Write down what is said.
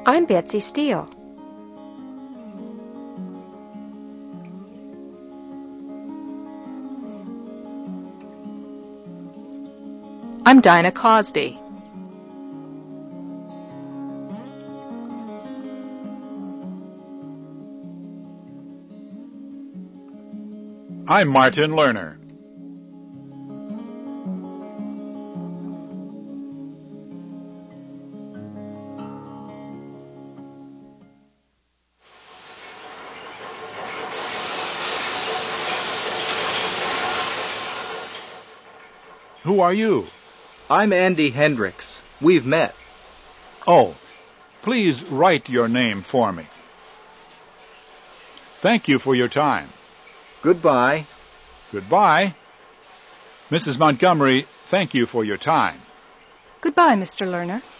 I'm Betsy Steele. I'm Dinah Cosby. I'm Martin Lerner. Who are you? I'm Andy Hendricks. We've met. Oh, please write your name for me. Thank you for your time. Goodbye. Goodbye. Mrs. Montgomery, thank you for your time. Goodbye, Mr. Lerner.